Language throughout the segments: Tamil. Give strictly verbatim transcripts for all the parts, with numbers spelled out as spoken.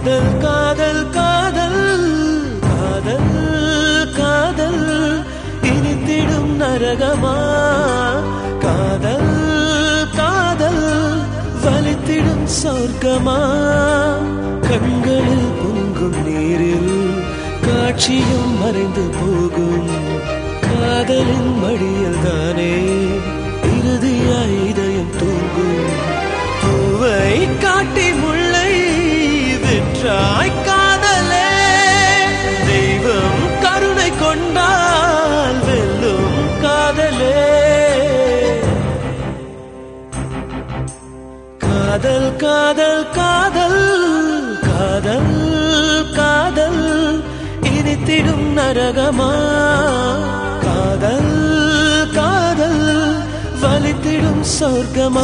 காதல் காதல் காதல் காதல் காதல் இனித்திடும் நரகமா காதல் காதல் வலித்திடும் சொர்க்கமா கண்களில் பொங்கும் நீரில் காட்சியும் மறைந்து போகும் காதலின் மடியில் தானே இறுதியாய் இதயம் தூங்கும் பூவை காட்டி முல்லை விற்றாய் காதலே தெய்வம் கருணை கொண்டால் வெல்லும் காதலே காதல் காதல் காதல் காதல் காதல் இனித்திடும் நரகமா காதல் காதல் வலித்திடும் சொர்க்கமா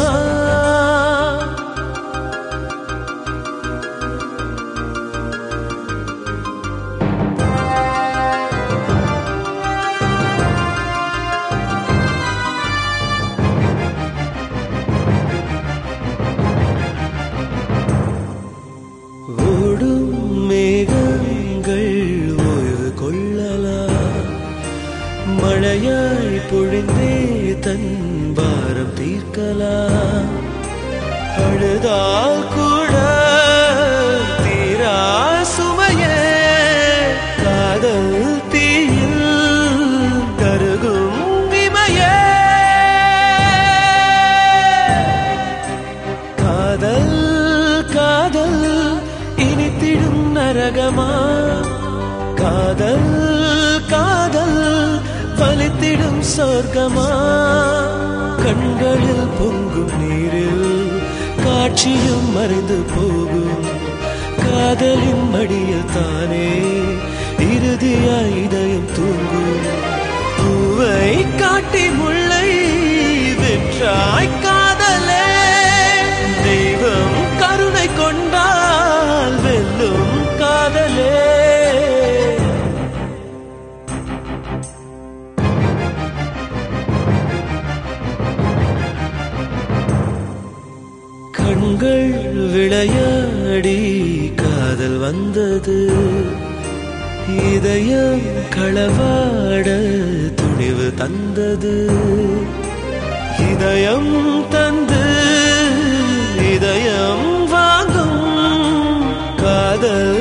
ஓடும் மேகங்கள் ஓய்வு கொள்ளலாம் மழையாய் பொழிந்தே தன் பாரம் தீர்க்கலாம் அழுதால் கூட தீரா சுமையே காதல் தீயில் கருகும் இமையே காதல் காதல் இனித்திடும் நரகமா காதல் காதல் வலித்திடும் சொர்க்கமா கண்களில் பொங்கும் நீரில் காட்சியும் மறைந்து போகும் காதலின் மடியில் தானே இறுதியாய் இதயம் தூங்கும் பூவை காட்டி முல்லை விற்றாய் காதலே தெய்வம் கருணை கொண்டால் வெல்லும் காதலே கண்கள் விளையாடி காதல் வந்தது இதயம் களவாட துணிவு தந்தது இதயம் தந்து இதயம் வாங்கும் காதல்